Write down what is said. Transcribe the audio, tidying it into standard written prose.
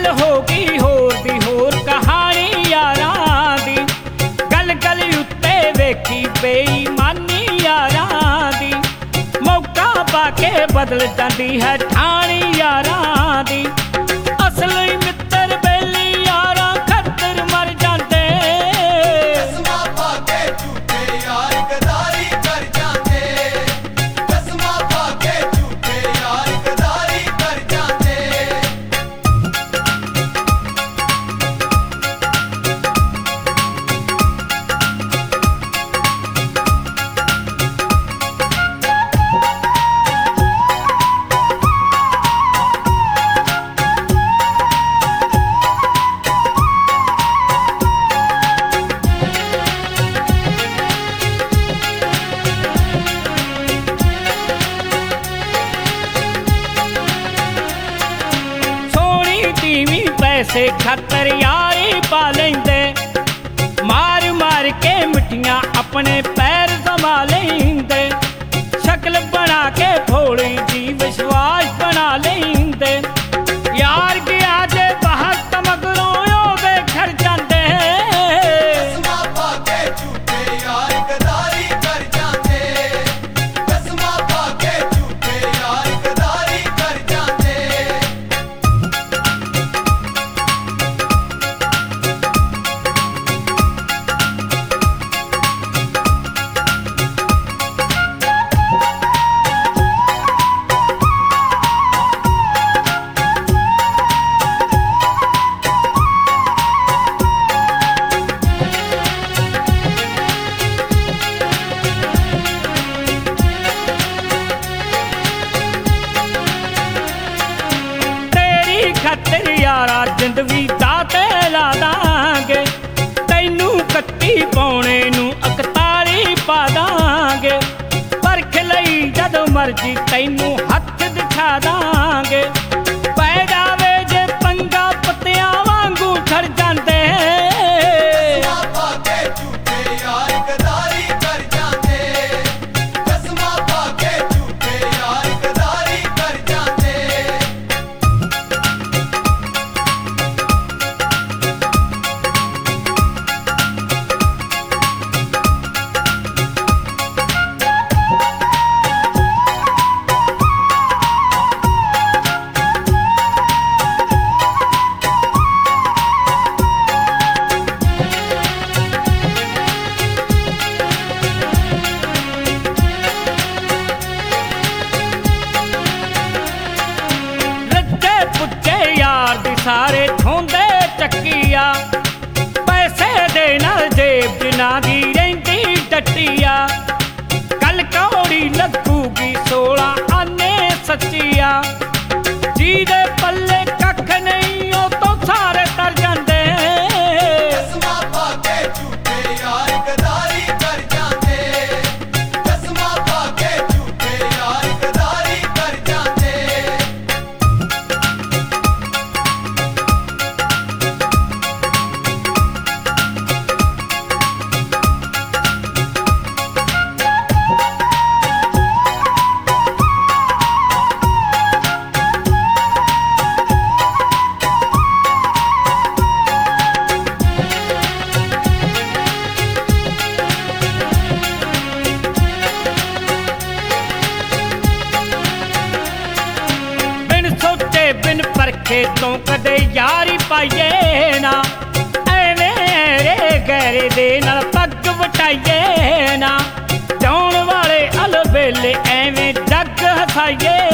गल होगी होर दी होर कहानी यारां दी, गल गल उत्ते वेखी बेईमानी यारां दी, मौका पाके बदल जाती है ठाणी यारां दी, असली मित्र बेली यारां खतर मर जाते, कसमां पाके झूठे यार गदारी कर जाते, कसमां पाके झूठे यार गदारी कर जाते। पैसे खातर यारी पा लेंदे, मार मार के मिट्टियां अपने पैर जमा लेंदे, शक्ल बना के भोली जी विश्वास बना लेंदे, यार गया जे बाहर तमगरों ओदे घर जांदे, कसमां पाके झूठे यार गदारी कर जाते, कसमां पाके झूठे यार गदारी कर जाते। खातिर यारा जिंद भी दाते ला दांगे, तैनू 31 पौने नू 41 पा दांगे, परख लई जद मर्जी तैनू हथ दिखा दांगे, पै जावे जे पंगा पत्तियां वांगू छड़ जांदे, कसमां पाके झूठे यार गदारी कर जाते, कसमां पाके झूठे यार गदारी कर जाते। सारे ठोंदे चक्किया, पैसे दे नाल जेब जिना दी रहिंदी टट्टिया, कल कौड़ी लगूगी 16 आने सच्चिया, जी दे पल्ले कख नहीं ओ तो सारे तर जांदे, कसमां पाके झूठे यार गदारी कर जाते, कसमां पाके झूठे यार गदारी कर जाते। बिन परखे तो कदे यारी पाइए ना, एवें रे गहरे दे नाल पग वटाइए ना, जाउण वाले अलबेले एवें जग हसाइए